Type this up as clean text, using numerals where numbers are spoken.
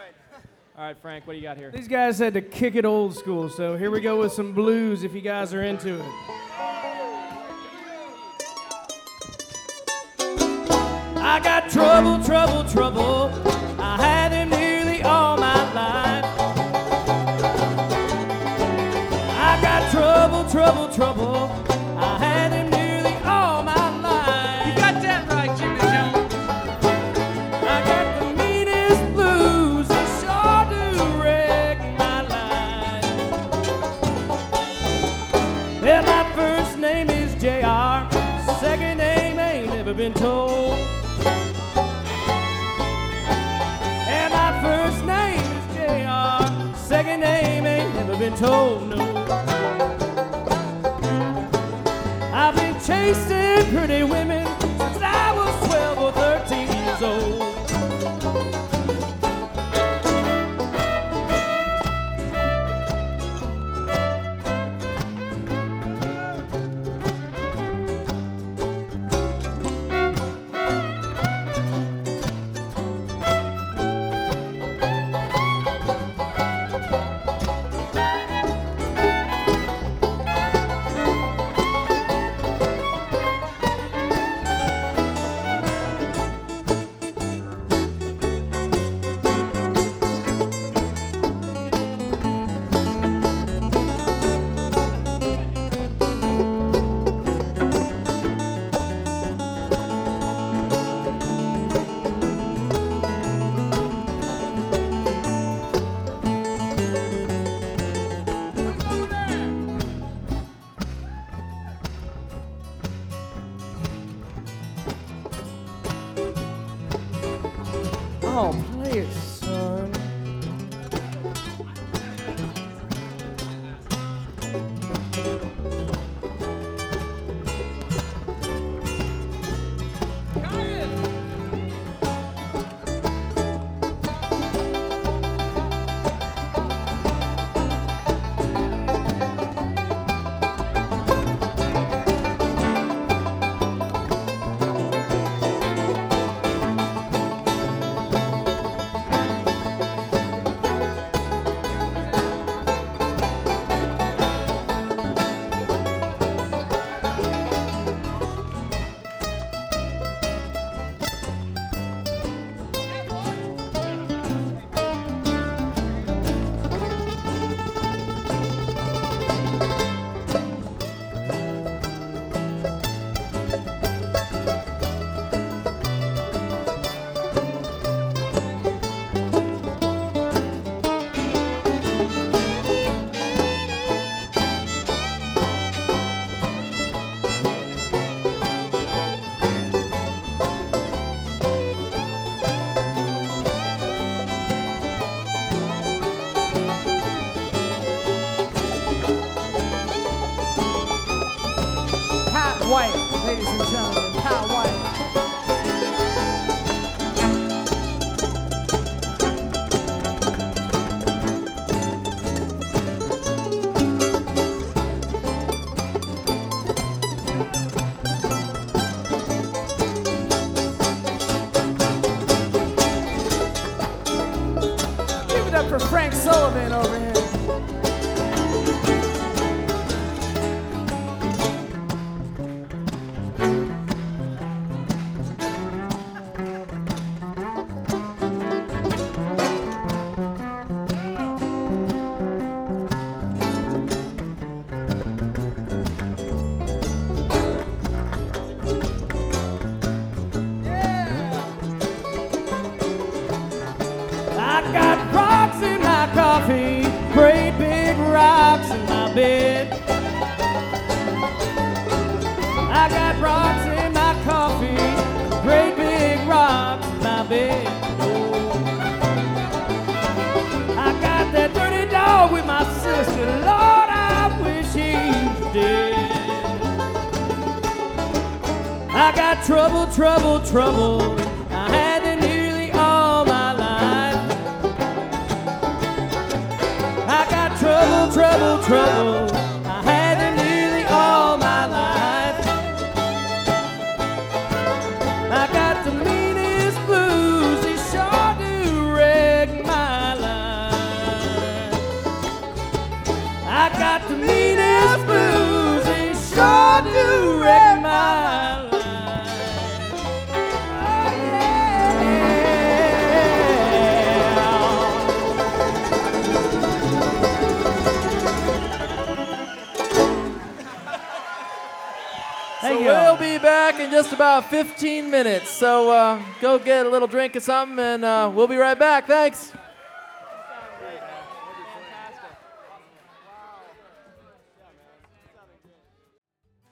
All right, Frank, what do you got here? These guys had to kick it old school, so here we go with some blues if you guys are into it. I got trouble, trouble, trouble. I had them nearly all my life. I got trouble, trouble, trouble. I had them nearly all my life. You got that right, Jimmy Jones. I got the meanest blues, they sure do wreck my life. Well, my first name is J.R., second name ain't never been told. And my first name is J.R., second name ain't never been told, no. I've been chasing pretty women since I was 12 or 13 years old. Oh, play it, son. Pat White, ladies and gentlemen, Pat White. Give it up for Frank Sullivan over here. I got rocks in my coffee, great big rocks in my bed. I got rocks in my coffee, great big rocks in my bed. Oh. I got that dirty dog with my sister, Lord, I wish he was dead. I got trouble, trouble, trouble. I had it nearly all my life. I got trouble, trouble, trouble. I had it nearly all my life. I got the meanest blues, they sure do wreck my Radio. We'll be back in just about 15 minutes. So go get a little drink of something, and we'll be right back. Thanks.